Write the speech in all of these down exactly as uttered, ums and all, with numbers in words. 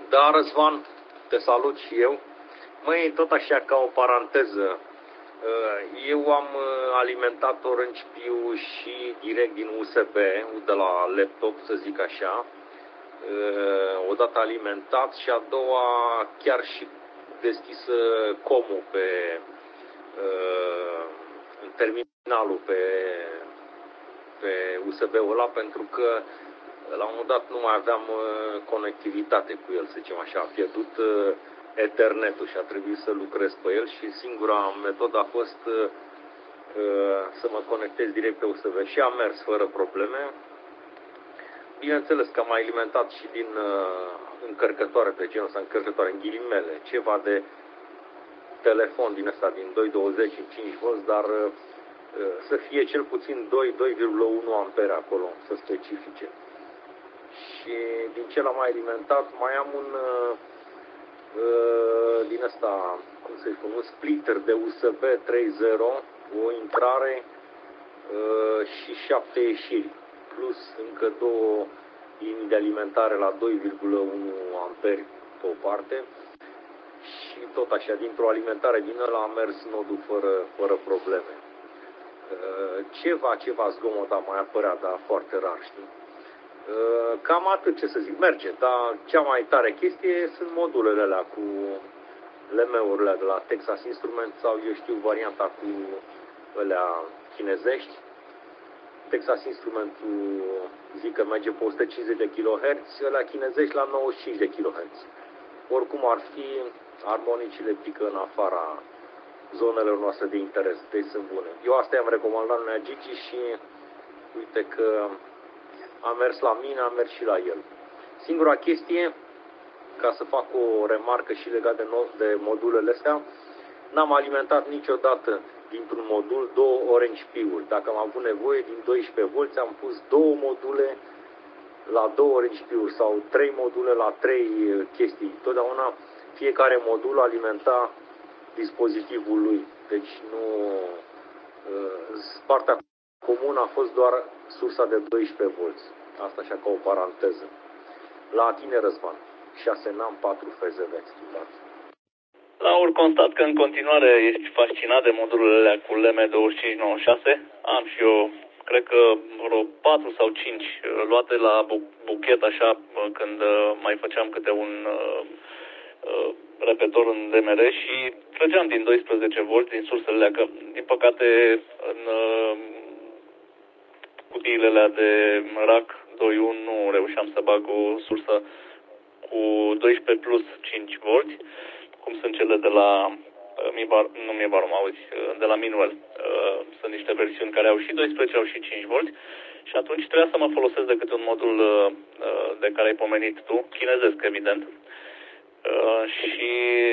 Da, Răzvan, te salut și eu. Măi, tot așa ca o paranteză, eu am alimentat Orange-Pi-ul și direct din U S B, de la laptop, să zic așa, odată alimentat și a doua chiar și deschisă comul pe în terminalul pe, pe U S B-ul ăla, pentru că la un moment dat nu mai aveam conectivitate cu el, să zicem așa, a pierdut Ethernet-ul și a trebuit să lucrez pe el și singura metodă a fost uh, să mă conectez direct pe U S B și a mers fără probleme. Bineînțeles că am alimentat și din uh, încărcătoare pe genul ăsta, încărcătoare în ghilimele, ceva de telefon din ăsta, din doi virgulă douăzeci în cinci volți, dar uh, să fie cel puțin doi virgulă unu ampere acolo, să specifice. Și din ce l-am mai alimentat, mai am un uh, din asta, cum să spun, un splitter de U S B trei punct zero, o intrare uh, și șapte ieșiri, plus încă două linii de alimentare la doi virgulă unu amperi pe o parte și tot așa, dintr-o alimentare din ăla a mers nodul fără, fără probleme. Uh, ceva, ceva zgomot a mai apărea, dar foarte rar, știi? Cam atât, ce să zic, merge, dar cea mai tare chestie sunt modulele alea cu L M-urile de la Texas Instruments sau, eu știu, varianta cu alea chinezești. Texas Instruments-ul zic că merge pe o sută cincizeci de kilohertz, alea chinezești la nouăzeci și cinci de kilohertz. Oricum ar fi, armonicile pică în afara zonelor noastre de interes, deci sunt bune. Eu asta i-am recomandat lui Gigi și uite că a mers la mine, a mers și la el. Singura chestie, ca să fac o remarcă și legat de, de modulele astea, n-am alimentat niciodată dintr-un modul două Orange-Pi-uri. Dacă am avut nevoie, din doisprezece volți am pus două module la două Orange-Pi-uri sau trei module la trei chestii. Totdeauna fiecare modul alimenta dispozitivul lui. Deci nu... Partea comună a fost doar sursa de doisprezece volți. Asta așa ca o paranteză. La tine, Răzvan, șase NAM, patru F Z V schimbat. Laur, constat că în continuare ești fascinat de modulele alea cu L M două cinci nouă șase. Am și eu, cred că vreo patru sau cinci luate la buchet așa când mai făceam câte un uh, uh, repetor în D M R și trăgeam din doisprezece volți din sursele alea, că din păcate în uh, cutiile alea de rack doi unu nu reușeam să bag o sursă cu doisprezece plus cinci volți, cum sunt cele de la Mibar, nu Mibar, mă auzi, de la Minuel. Sunt niște versiuni care au și doisprezece, au și cinci volți și atunci trebuia să mă folosesc de câte un modul de care ai pomenit tu, chinezesc, evident. Și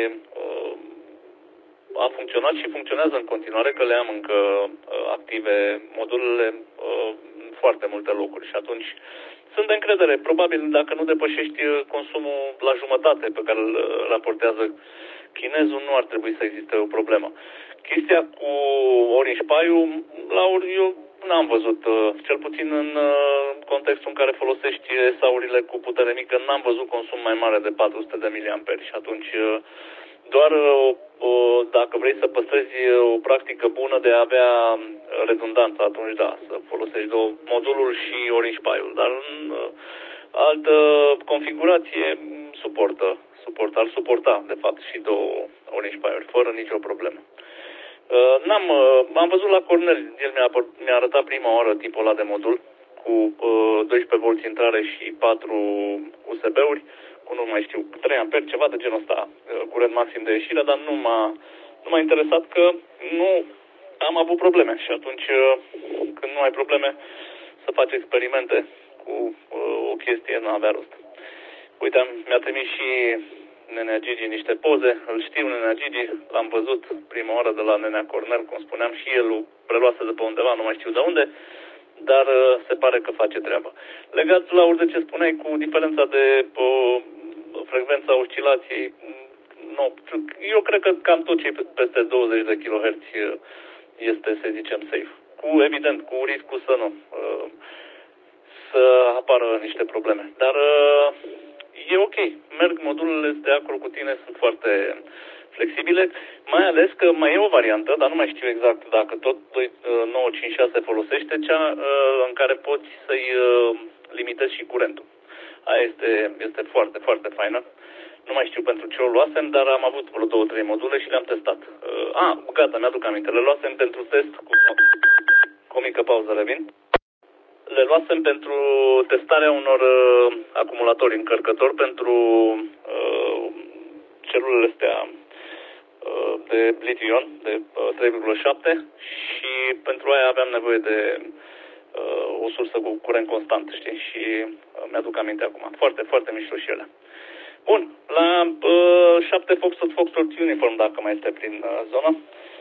a funcționat și funcționează în continuare, că le am încă active modulele foarte multe locuri și atunci sunt de încredere. Probabil dacă nu depășești consumul la jumătate pe care îl raportează chinezul, nu ar trebui să existe o problemă. Chestia cu Orange-Pi-ul, la ori eu n-am văzut, cel puțin în contextul în care folosești S A-urile cu putere mică, n-am văzut consum mai mare de patru sute de miliamperi și atunci doar o, o, dacă vrei să păstrezi o practică bună de a avea redundanță, atunci da, să folosești două, modulul și Orange-Pi-ul, dar în altă configurație suportă, suportă, ar suporta de fapt și două Orange-Pi-uri, fără nicio problemă. Uh, n-am, uh, am văzut la Cornel, el mi-a, mi-a arătat prima oară tipul ăla de modul cu uh, doisprezece volți intrare și patru U S B-uri, cu nu mai știu, trei amperi, ceva de genul ăsta, uh, curent maxim de ieșire, dar nu m-a, nu m-a interesat că nu am avut probleme și atunci uh, când nu ai probleme să faci experimente cu uh, o chestie, nu avea rost. Uite, mi-a trimis și Nenea Gigi niște poze, îl știu Nenea Gigi, l-am văzut prima oară de la Nenea Cornel, cum spuneam, și el o preluase de pe undeva, nu mai știu de unde, dar uh, se pare că face treabă. Legat la urmă de ce spuneai cu diferența de uh, frecvența oscilației, nu, eu cred că cam tot ce e peste douăzeci de kilohertz este, să zicem, safe. Cu, evident, cu riscul să nu, uh, să apară niște probleme. Dar uh, e ok. Merg modulele de acolo cu tine, sunt foarte flexibile, mai ales că mai e o variantă, dar nu mai știu exact dacă tot nouă cinci șase folosește, cea în care poți să-i limitezi și curentul. Aia este, este foarte, foarte faină. Nu mai știu pentru ce o luasem, dar am avut vreo două, trei module și le-am testat. A, ah, gata, mi-aduc aminte. Le luasem pentru test cu, cu o mică pauză, revin. Le luasem pentru testarea unor uh, acumulatori încărcători pentru uh, celulele astea uh, de litiu-ion, de uh, trei virgulă șapte și pentru aia aveam nevoie de uh, o sursă cu curent constant, știi? Și uh, mi-aduc aminte acum. Foarte, foarte mișto și ele. Bun, la uh, șapte Foxtrot Foxtrot Uniform, dacă mai este prin uh, zonă,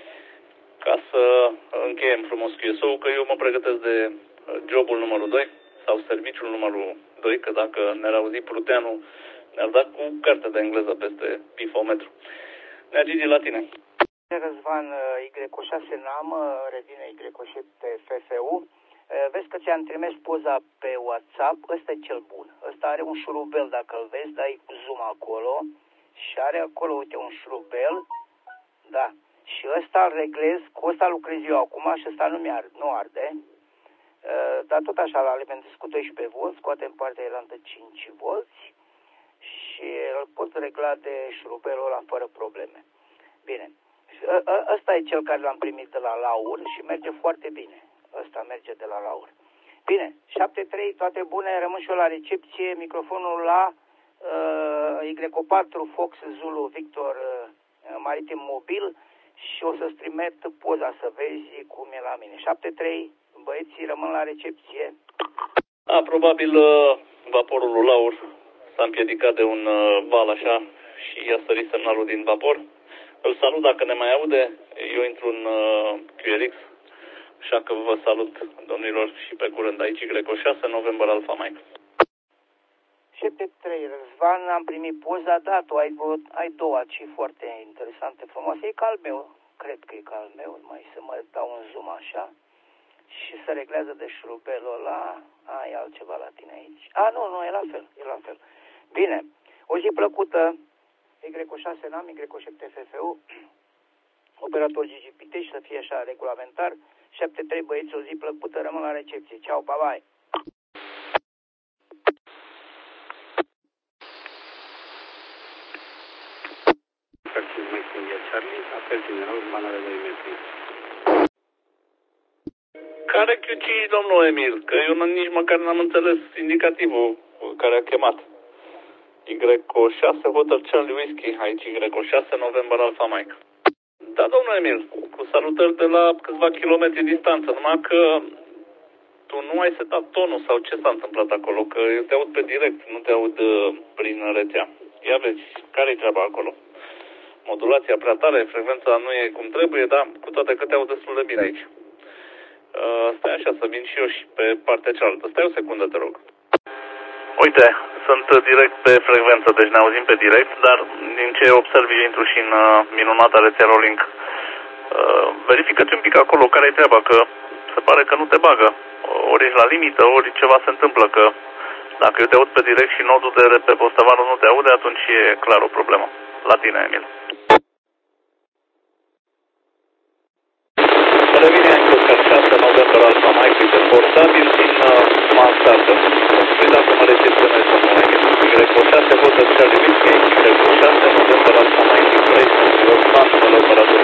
ca să încheiem frumos Q S O-ul, că eu mă pregătesc de jobul numărul doi sau serviciul numărul doi, că dacă ne-ar auzi Pruteanu, ne-ar da cu cartea de engleză peste pifometru. Nea Gigi, la tine. Răzvan, Y șase NAM, revine Y șapte F F U. Vezi că ți-am trimis poza pe WhatsApp, ăsta e cel bun. Ăsta are un șurubel, dacă îl vezi, dai cu zoom acolo și are acolo, uite, un șurubel, da. Și ăsta îl reglez, cu ăsta lucrez eu acum și ăsta nu mi-ar, nu arde. Uh, dar tot așa îl alimentez cu doisprezece volți, scoatem partea elantă cinci volți și îl pot regla de șurubelul ăla fără probleme. Bine, ăsta e cel care l-am primit de la Laur și merge foarte bine. Ăsta merge de la Laur. Bine, șapte trei, toate bune, rămân și eu la recepție, microfonul la uh, Y patru Fox Zulu Victor uh, Maritim Mobil și o să-ți trimit poza să vezi cum e la mine. șapte trei, băieții rămân la recepție. A, probabil uh, vaporul lui Laur s-a împiedicat de un uh, val așa și i-a sărit semnalul din vapor. Îl salut dacă ne mai aude, eu intru în uh, Q R X, așa că vă salut, domnilor, și pe curând aici Y șase November Alpha Mike. șapte trei, Răzvan, am primit poza, da, tu ai, ai două aici foarte interesante, frumoase, e ca al meu, cred că e ca al meu, mai să mă dau un zoom așa și se reglează de șurubelul ăla, a, e altceva la tine aici, a, nu, nu, e la fel, e la fel. Bine, o zi plăcută, Y șase NAM, Y șapte F F U, operator Gigi Pitești, să fie așa regulamentar, șapte trei, băieți, o zi plăcută, rămân la recepție, ceau, pa, bye. Charlie, apel general, banale doi metri. Care Q cinci, domnul Emil? Că eu nici măcar n-am înțeles indicativul care a chemat. Y șase Hotel Charlie Whiskey, aici Y șase November Alpha Mike. Da, domnul Emil, cu salutări de la câțiva kilometri distanță, numai că tu nu ai setat tonul sau ce s-a întâmplat acolo, că eu te aud pe direct, nu te aud uh, prin rețea. Ia vezi, care-i treaba acolo? Modulația prea tare, frecvența nu e cum trebuie, dar cu toate că te aud destul de bine aici. Uh, stai așa, să vin și eu și pe partea cealaltă. Stai o secundă, te rog. Uite, sunt direct pe frecvență, deci ne auzim pe direct, dar din ce observ eu intru și în uh, minunata rețea Rolling. Uh, verifică-ți un pic acolo care-i treaba, că se pare că nu te bagă. Ori ești la limită, ori ceva se întâmplă, că dacă eu te aud pe direct și nodul de pe postavarul nu te aude, atunci e clar o problemă. La tine, Emil. Revine aici Oscar șase November Alpha Mike, uite, portabil din uh, mansardă. Păi dacă mă recepționezi, domnul Emil. Y șase Hotel Charlie Whiskey, Y șase November Alpha Mike, Inspiration, Răzvan, colaborator.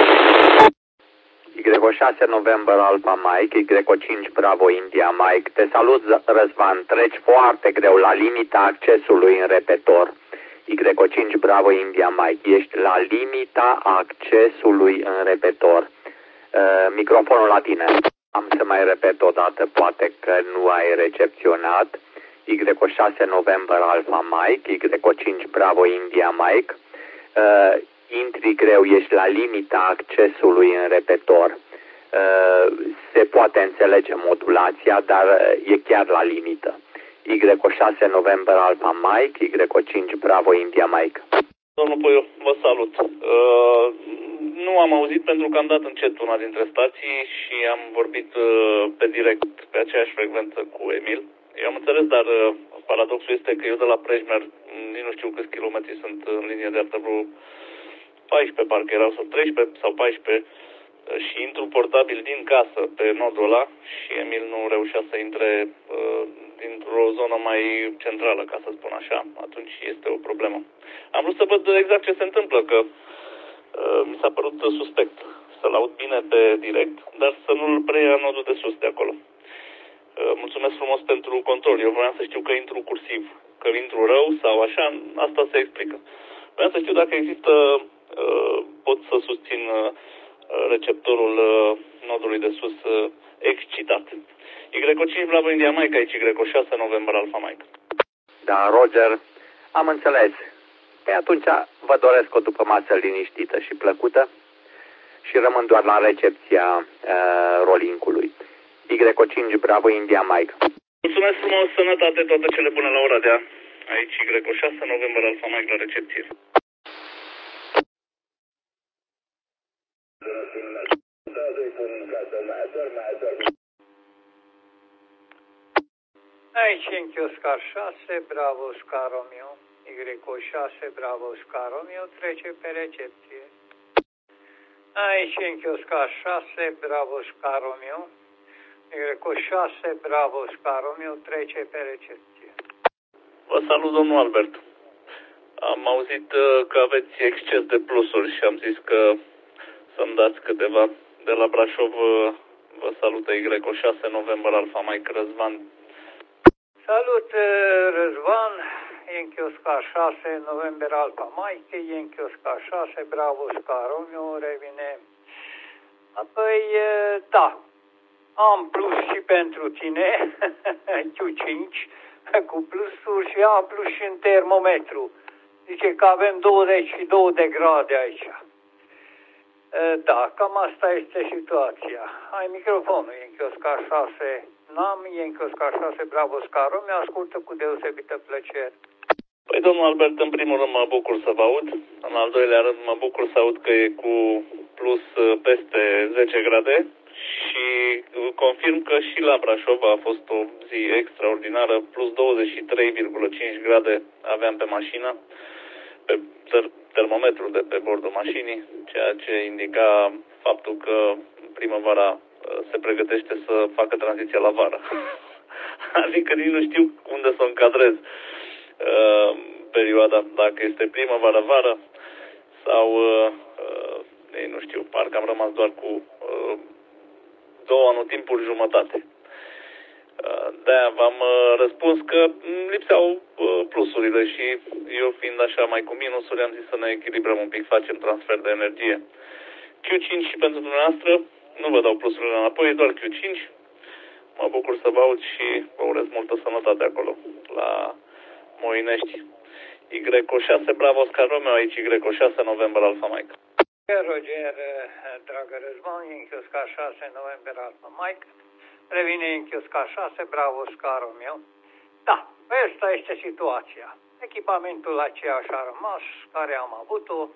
Y șase November Alpha Mike, Y cinci Bravo India Mike. Te salut, Răzvan, treci foarte greu la limita accesului în repetor. Y cinci Bravo India Mike, ești la limita accesului în repetor. Uh, microfonul la tine. Am să mai repet o dată, poate că nu ai recepționat. Y șase November Alpha Mike, Y cinci Bravo India Mike. Uh, intri greu, ești la limita accesului în repetor. Uh, se poate înțelege modulația, dar uh, e chiar la limită. Y șase November Alpha Mike, Y cinci Bravo India Mike. Domnul Puiu, vă salut. Uh, nu am auzit pentru că am dat încet una dintre stații și am vorbit uh, pe direct, pe aceeași frecvență cu Emil. Eu am înțeles, dar uh, paradoxul este că eu de la Prejmer, nici nu știu câți kilometri sunt în linie de artă, vreo paisprezece parcă erau, sau treisprezece sau paisprezece, și intru portabil din casă pe nodul ăla și Emil nu reușea să intre uh, dintr-o zonă mai centrală, ca să spun așa. Atunci este o problemă. Am vrut să văd exact ce se întâmplă, că uh, mi s-a părut suspect să-l aud bine pe direct, dar să nu-l preia nodul de sus de acolo. Uh, mulțumesc frumos pentru control. Eu vreau să știu că intru cursiv, că intru rău sau așa, asta se explică. Vreau să știu dacă există, uh, pot să susțin uh, receptorul uh, nodului de sus uh, excitat. Y cinci Bravo India Mike, aici Y șase November Alpha Mike. Da, Roger, am înțeles. Păi atunci vă doresc o după masă liniștită și plăcută și rămân doar la recepția uh, rolling-ului. Y cinci Bravo India Mike. Mulțumesc frumos, sănătate, toate cele bune la ora de a. Aici Y șase November Alpha Mike la recepție. Aici în Oscar șase, Bravo Oscar Romeo, Y șase, Bravo Oscar Romeo, trece pe recepție. Aici în Oscar șase, Bravo Oscar Romeo, Y șase, Bravo Oscar Romeo, trece pe recepție. Vă salut, domnul Albert. Am auzit că aveți exces de plusuri și am zis că să-mi dați câteva. De la Brașov vă salută Y șase November Alpha Mike Răzvan. Salut, Răzvan, Yankee Oscar șase, November Alpha Mike, Yankee Oscar șase, Bravo Oscar Romeo, revine. Apoi, da, am plus și pentru tine, Q cinci, cu plusuri și am plus și în termometru. Zice că avem douăzeci și două de grade aici. Da, cam asta este situația. Ai microfonul, Yankee Oscar șase, n-am, Yankee Oscar șase, Bravo Oscar Romeo, ascultă cu deosebită plăcere. Păi, domnul Albert, în primul rând mă bucur să vă aud. În al doilea rând mă bucur să aud că e cu plus peste zece grade și confirm că și la Brașov a fost o zi extraordinară, plus douăzeci și trei virgulă cinci grade aveam pe mașină, pe termometrul de pe bordul mașinii, ceea ce indica faptul că primăvara se pregătește să facă tranziția la vară. Adică nici nu știu unde să o încadrez uh, perioada, dacă este primăvară-vară sau, uh, uh, nu știu, parcă am rămas doar cu uh, două anotimpuri jumătate. Uh, de-aia v-am uh, răspuns că lipseau uh, plusurile și eu fiind așa mai cu minusuri am zis să ne echilibrăm un pic, facem transfer de energie. Q cinci și pentru dumneavoastră, nu vă dau plusurile înapoi, e doar Q cinci. Mă bucur să vă aud și vă urez multă sănătate acolo, la Moinești. Y șase, Bravo Oscar Romeo, aici Y șase, November Alpha Mike. Roger, dragă Răzvan, Yankee Oscar șase, November Alpha Mike. Revine Yankee Oscar șase, Bravo Oscar Romeo. Da, asta este situația. Echipamentul aceeași a rămas, care am avut-o.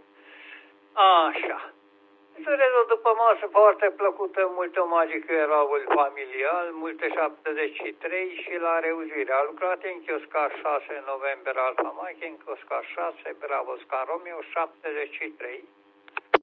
Așa. Surezul după masă foarte plăcută, multe omagică eraul familial, multe șaptezeci și trei și la reuzire. A lucrat în Oscar șase, November Alpha Mike, în Oscar șase, Bravo Oscar Romeo, șaptezeci și trei.